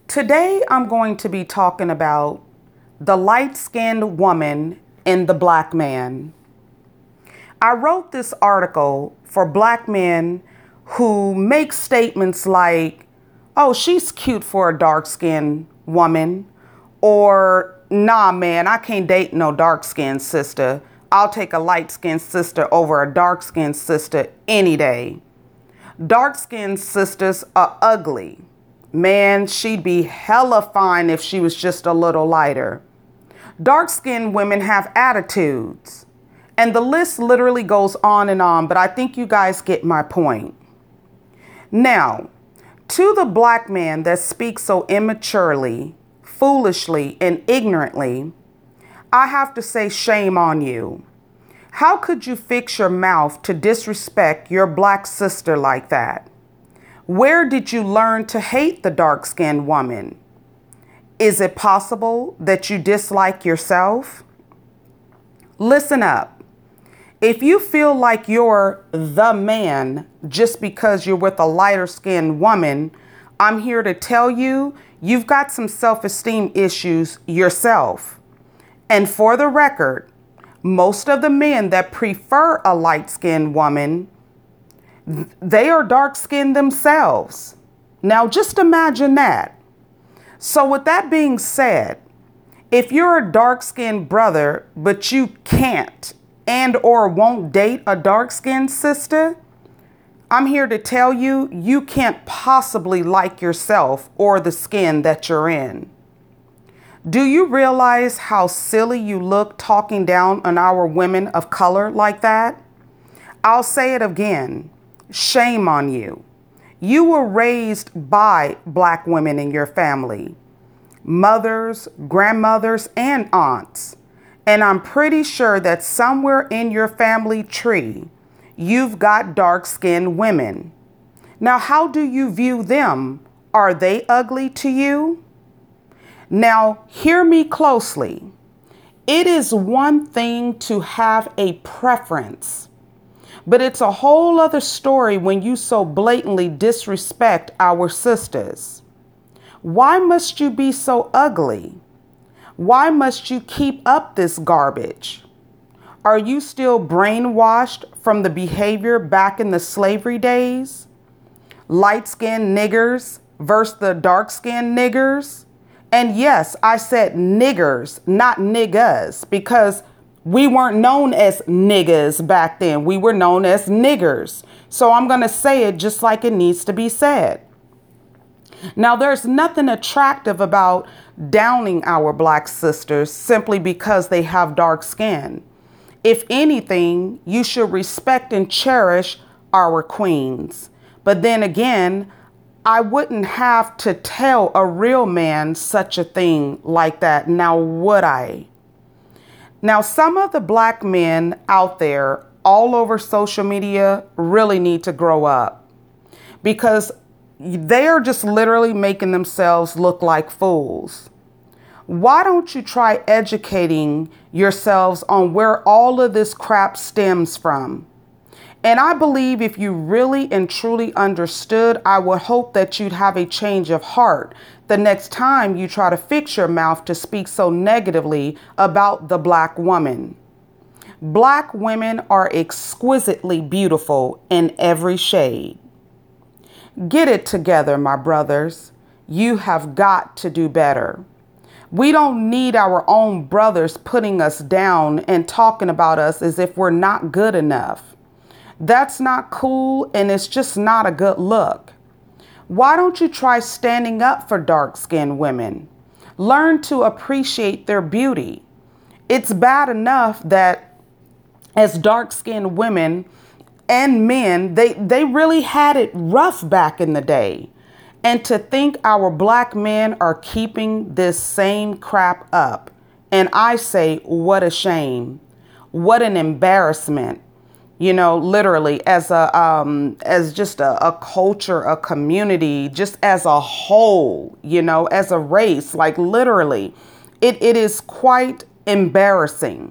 Today, I'm going to be talking about the light-skinned woman and the black man. I wrote this article for black men who make statements like, oh, she's cute for a dark-skinned woman, or nah, man, I can't date no dark-skinned sister. I'll take a light-skinned sister over a dark-skinned sister any day. Dark-skinned sisters are ugly. Man, she'd be hella fine if she was just a little lighter. Dark-skinned women have attitudes. And the list literally goes on, but I think you guys get my point. Now, to the black man that speaks so immaturely, foolishly, and ignorantly, I have to say shame on you. How could you fix your mouth to disrespect your black sister like that? Where did you learn to hate the dark-skinned woman? Is it possible that you dislike yourself? Listen up. If you feel like you're the man just because you're with a lighter-skinned woman, I'm here to tell you, you've got some self-esteem issues yourself. And for the record, most of the men that prefer a light-skinned woman, they are dark-skinned themselves. Now, just imagine that. So with that being said, if you're a dark-skinned brother, but you can't and or won't date a dark-skinned sister, I'm here to tell you, you can't possibly like yourself or the skin that you're in. Do you realize how silly you look talking down on our women of color like that? I'll say it again. Shame on you. You were raised by black women in your family, mothers, grandmothers, and aunts. And I'm pretty sure that somewhere in your family tree, you've got dark-skinned women. Now, how do you view them? Are they ugly to you? Now, hear me closely. It is one thing to have a preference, but it's a whole other story when you so blatantly disrespect our sisters. Why must you be so ugly? Why must you keep up this garbage? Are you still brainwashed from the behavior back in the slavery days? Light-skinned niggers versus the dark-skinned niggers? And yes, I said niggers, not niggas, because we weren't known as niggas back then. We were known as niggers. So I'm going to say it just like it needs to be said. Now, there's nothing attractive about downing our black sisters simply because they have dark skin. If anything, you should respect and cherish our queens. But then again, I wouldn't have to tell a real man such a thing like that, now would I? Now, some of the black men out there all over social media really need to grow up because they are just literally making themselves look like fools. Why don't you try educating yourselves on where all of this crap stems from? And I believe if you really and truly understood, I would hope that you'd have a change of heart the next time you try to fix your mouth to speak so negatively about the black woman. Black women are exquisitely beautiful in every shade. Get it together, my brothers. You have got to do better. We don't need our own brothers putting us down and talking about us as if we're not good enough. That's not cool, and it's just not a good look. Why don't you try standing up for dark-skinned women? Learn to appreciate their beauty. It's bad enough that as dark-skinned women and men, they really had it rough back in the day. And to think our black men are keeping this same crap up. And I say, what a shame. What an embarrassment. You know, literally as just a culture, a community, just as a whole, you know, as a race, like literally, it is quite embarrassing.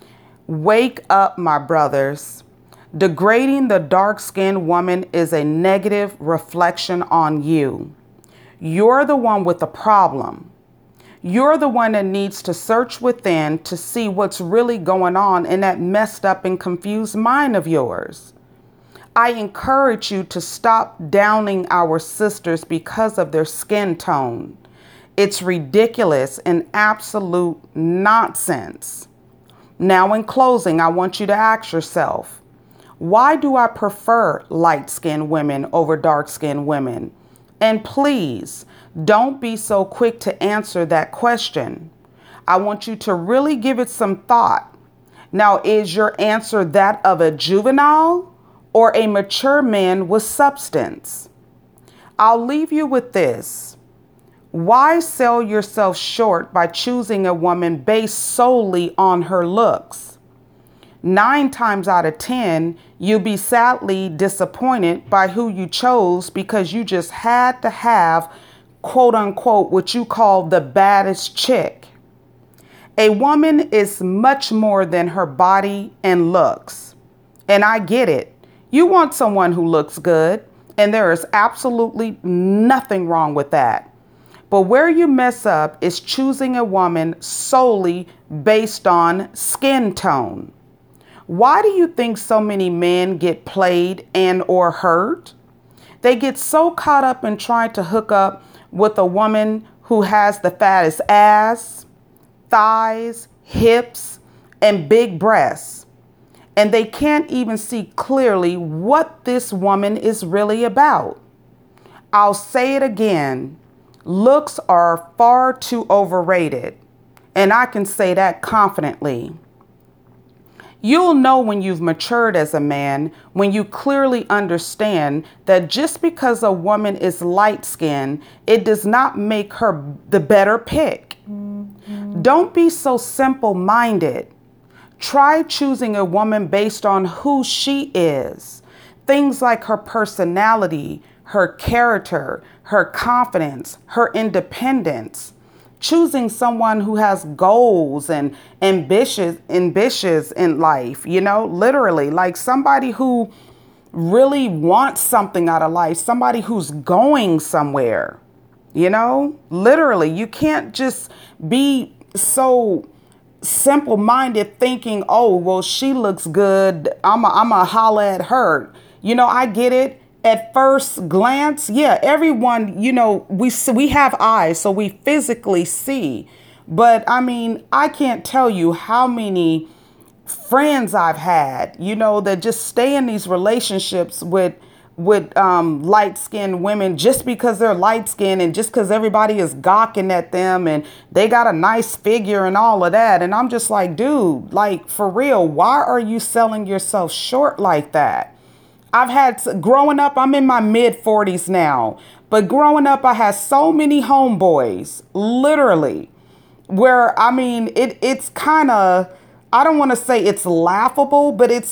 Wake up, my brothers. Degrading the dark-skinned woman is a negative reflection on you. You're the one with the problem. You're the one that needs to search within to see what's really going on in that messed up and confused mind of yours. I encourage you to stop downing our sisters because of their skin tone. It's ridiculous and absolute nonsense. Now, in closing, I want you to ask yourself, why do I prefer light-skinned women over dark-skinned women? And please, don't be so quick to answer that question. I want you to really give it some thought. Now, is your answer that of a juvenile or a mature man with substance? I'll leave you with this. Why sell yourself short by choosing a woman based solely on her looks? 9 times out of 10, you'll be sadly disappointed by who you chose because you just had to have, quote unquote, what you call the baddest chick. A woman is much more than her body and looks. And I get it. You want someone who looks good, and there is absolutely nothing wrong with that. But where you mess up is choosing a woman solely based on skin tone. Why do you think so many men get played and or hurt? They get so caught up in trying to hook up with a woman who has the fattest ass, thighs, hips, and big breasts. And they can't even see clearly what this woman is really about. I'll say it again. Looks are far too overrated. And I can say that confidently. You'll know when you've matured as a man when you clearly understand that just because a woman is light-skinned, it does not make her the better pick. Don't be so simple-minded. Try choosing a woman based on who she is. Things like her personality, her character, her confidence, her independence. Choosing someone who has goals and ambitious in life, literally like somebody who really wants something out of life, somebody who's going somewhere, literally. You can't just be so simple-minded thinking, oh, well, she looks good, I'm a holla at her. I get it. At first glance, yeah, everyone, we have eyes, so we physically see. But I mean, I can't tell you how many friends I've had, that just stay in these relationships with light-skinned women just because they're light-skinned and just because everybody is gawking at them and they got a nice figure and all of that. And I'm just like, dude, like, for real, why are you selling yourself short like that? Growing up, I'm in my mid 40s now, but growing up, I had so many homeboys, literally, where, I mean, it's kind of, I don't want to say it's laughable, but it's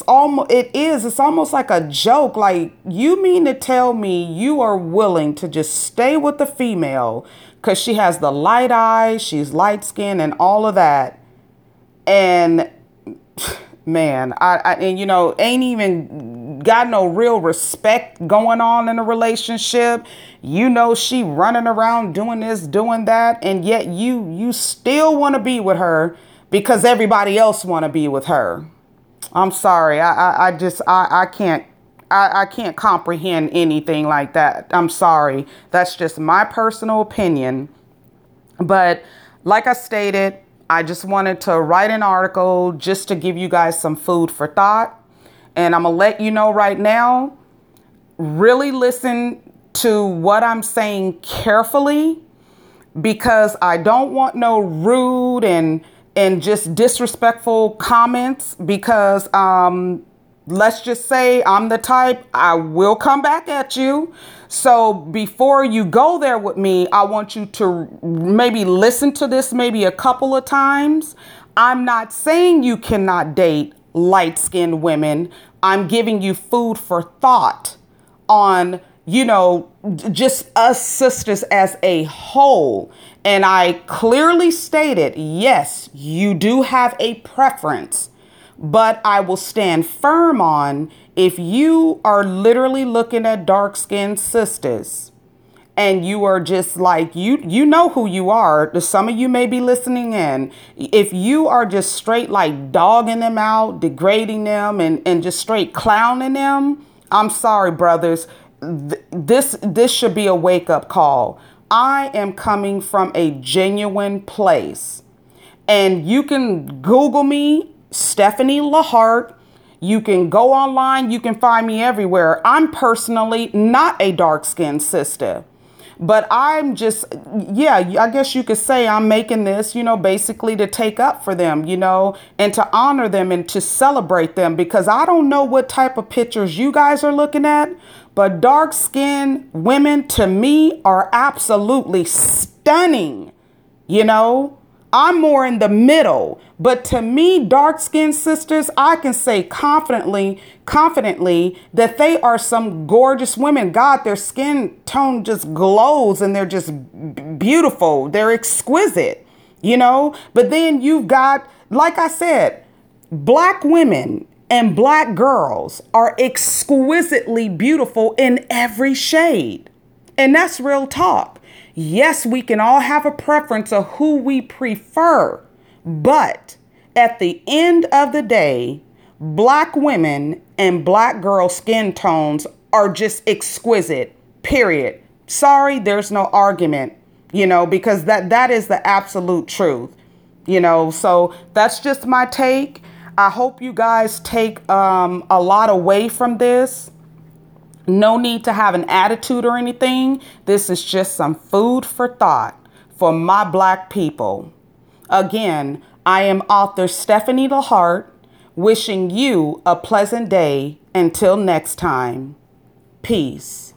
almost like a joke. Like, you mean to tell me you are willing to just stay with the female because she has the light eyes, she's light skinned and all of that. And man, ain't even got no real respect going on in a relationship. She running around doing this, doing that. And yet you still want to be with her because everybody else want to be with her. I'm sorry. I can't comprehend anything like that. I'm sorry. That's just my personal opinion. But like I stated, I just wanted to write an article just to give you guys some food for thought. And I'm going to let you know right now, really listen to what I'm saying carefully, because I don't want no rude and just disrespectful comments, because let's just say I'm the type, I will come back at you. So before you go there with me, I want you to maybe listen to this maybe a couple of times. I'm not saying you cannot date light-skinned women. I'm giving you food for thought on, just us sisters as a whole. And I clearly stated, yes, you do have a preference. But I will stand firm on, if you are literally looking at dark-skinned sisters and you are just like, you know who you are. Some of you may be listening in. If you are just straight like dogging them out, degrading them, and just straight clowning them, I'm sorry, brothers. This should be a wake-up call. I am coming from a genuine place. And you can Google me, Stephanie LaHart. You can go online. You can find me everywhere. I'm personally not a dark-skinned sister. But I'm just, yeah, I guess you could say I'm making this, basically to take up for them, and to honor them and to celebrate them, because I don't know what type of pictures you guys are looking at, but dark-skinned women to me are absolutely stunning, I'm more in the middle, but to me, dark-skinned sisters, I can say confidently that they are some gorgeous women. God, their skin tone just glows and they're just beautiful. They're exquisite, but then you've got, like I said, black women and black girls are exquisitely beautiful in every shade. And that's real talk. Yes, we can all have a preference of who we prefer, but at the end of the day, black women and black girl skin tones are just exquisite, period. Sorry, there's no argument, because that is the absolute truth, so that's just my take. I hope you guys take a lot away from this. No need to have an attitude or anything. This is just some food for thought for my black people. Again, I am author Stephanie LaHart, wishing you a pleasant day until next time. Peace.